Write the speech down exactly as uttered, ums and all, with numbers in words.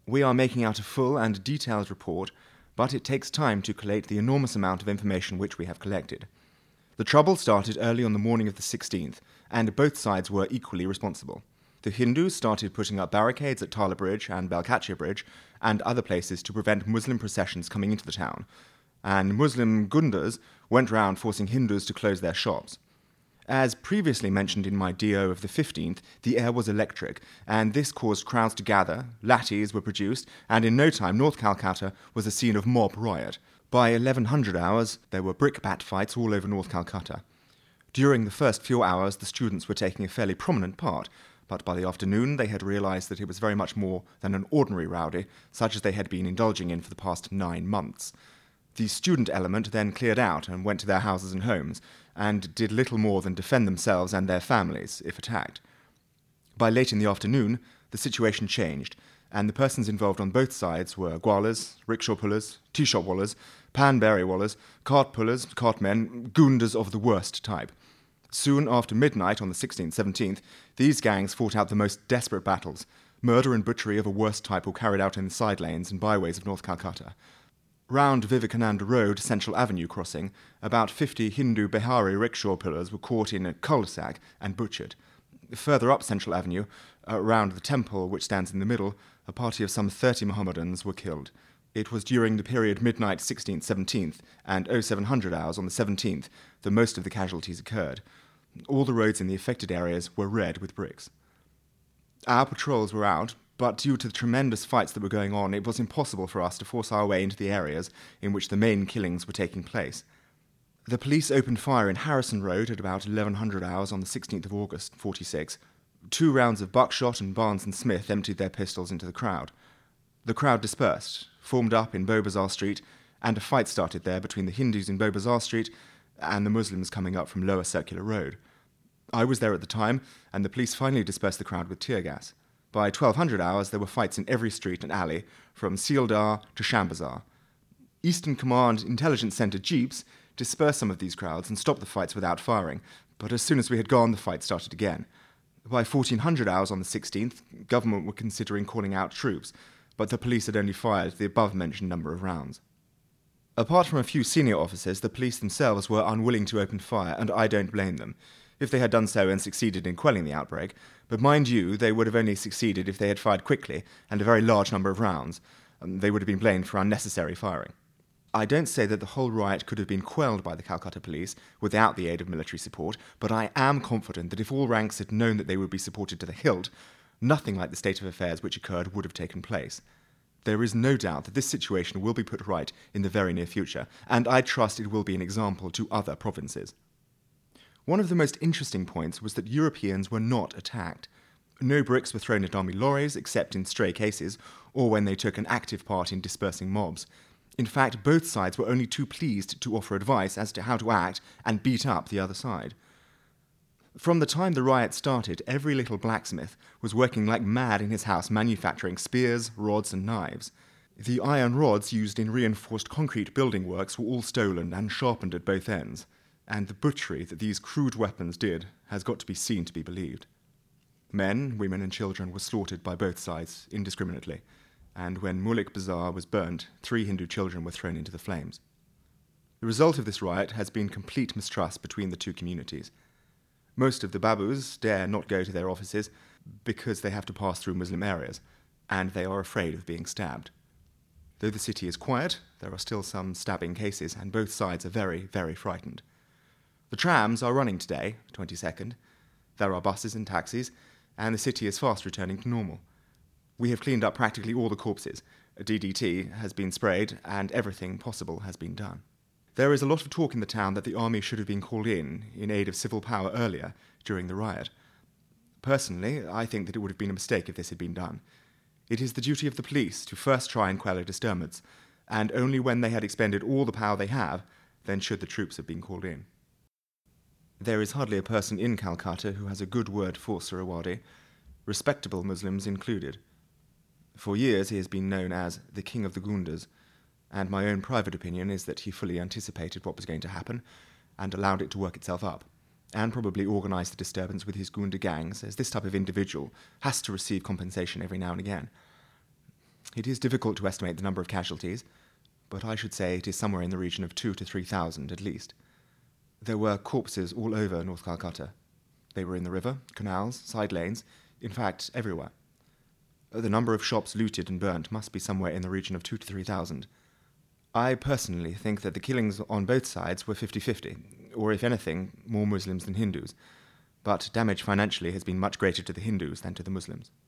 We are making out a full and detailed report, but it takes time to collate the enormous amount of information which we have collected. The trouble started early on the morning of the sixteenth, and both sides were equally responsible. The Hindus started putting up barricades at Tala Bridge and Balkachia Bridge and other places to prevent Muslim processions coming into the town, and Muslim gundas went round forcing Hindus to close their shops. As previously mentioned in my D O of the fifteenth, the air was electric, and this caused crowds to gather, lathis were produced, and in no time North Calcutta was a scene of mob riot. By eleven hundred hours, there were brickbat fights all over North Calcutta. During the first few hours, the students were taking a fairly prominent part, but by the afternoon they had realised that it was very much more than an ordinary rowdy, such as they had been indulging in for the past nine months. The student element then cleared out and went to their houses and homes, and did little more than defend themselves and their families, if attacked. By late in the afternoon, the situation changed, and the persons involved on both sides were gwalas, rickshaw pullers, tea-shop wallers, pan-berry wallers, cart pullers, cartmen, goondas of the worst type. Soon after midnight on the sixteenth seventeenth, these gangs fought out the most desperate battles. Murder and butchery of a worst type were carried out in the side lanes and byways of North Calcutta. Round Vivekananda Road, Central Avenue crossing, about fifty Hindu Bihari rickshaw pullers were caught in a cul-de-sac and butchered. Further up Central Avenue, around the temple which stands in the middle, a party of some thirty Mohammedans were killed. It was during the period midnight sixteenth seventeenth and oh seven hundred hours on the seventeenth that most of the casualties occurred. All the roads in the affected areas were red with bricks. Our patrols were out, but due to the tremendous fights that were going on, it was impossible for us to force our way into the areas in which the main killings were taking place. The police opened fire in Harrison Road at about eleven hundred hours on the sixteenth of August, forty-six. Two rounds of buckshot and Barnes and Smith emptied their pistols into the crowd. The crowd dispersed, formed up in Beaubazar Street, and a fight started there between the Hindus in Beaubazar Street and the Muslims coming up from Lower Circular Road. I was there at the time, and the police finally dispersed the crowd with tear gas. By twelve hundred hours, there were fights in every street and alley, from Sealdar to Shambazar. Eastern Command Intelligence Centre jeeps dispersed some of these crowds and stopped the fights without firing, but as soon as we had gone, the fight started again. By fourteen hundred hours on the sixteenth, government were considering calling out troops, but the police had only fired the above-mentioned number of rounds. Apart from a few senior officers, the police themselves were unwilling to open fire, and I don't blame them. If they had done so and succeeded in quelling the outbreak, but mind you, they would have only succeeded if they had fired quickly and a very large number of rounds. Um, they would have been blamed for unnecessary firing. I don't say that the whole riot could have been quelled by the Calcutta police without the aid of military support, but I am confident that if all ranks had known that they would be supported to the hilt, nothing like the state of affairs which occurred would have taken place. There is no doubt that this situation will be put right in the very near future, and I trust it will be an example to other provinces. One of the most interesting points was that Europeans were not attacked. No bricks were thrown at army lorries, except in stray cases, or when they took an active part in dispersing mobs. In fact, both sides were only too pleased to offer advice as to how to act and beat up the other side. From the time the riot started, every little blacksmith was working like mad in his house manufacturing spears, rods, and knives. The iron rods used in reinforced concrete building works were all stolen and sharpened at both ends, and the butchery that these crude weapons did has got to be seen to be believed. Men, women, and children were slaughtered by both sides indiscriminately, and when Mulik Bazaar was burnt, three Hindu children were thrown into the flames. The result of this riot has been complete mistrust between the two communities. Most of the Babus dare not go to their offices because they have to pass through Muslim areas, and they are afraid of being stabbed. Though the city is quiet, there are still some stabbing cases, and both sides are very, very frightened. The trams are running today, twenty-second. There are buses and taxis, and the city is fast returning to normal. We have cleaned up practically all the corpses. D D T has been sprayed, and everything possible has been done. There is a lot of talk in the town that the army should have been called in, in aid of civil power earlier, during the riot. Personally, I think that it would have been a mistake if this had been done. It is the duty of the police to first try and quell a disturbance, and only when they had expended all the power they have, then should the troops have been called in. There is hardly a person in Calcutta who has a good word for Suhrawardy, respectable Muslims included. For years he has been known as the King of the Gundas, and my own private opinion is that he fully anticipated what was going to happen and allowed it to work itself up, and probably organised the disturbance with his Gunda gangs, as this type of individual has to receive compensation every now and again. It is difficult to estimate the number of casualties, but I should say it is somewhere in the region of two to three thousand at least. There were corpses all over North Calcutta. They were in the river, canals, side lanes, in fact, everywhere. The number of shops looted and burnt must be somewhere in the region of two to three thousand. I personally think that the killings on both sides were fifty-fifty, or if anything, more Muslims than Hindus, but damage financially has been much greater to the Hindus than to the Muslims.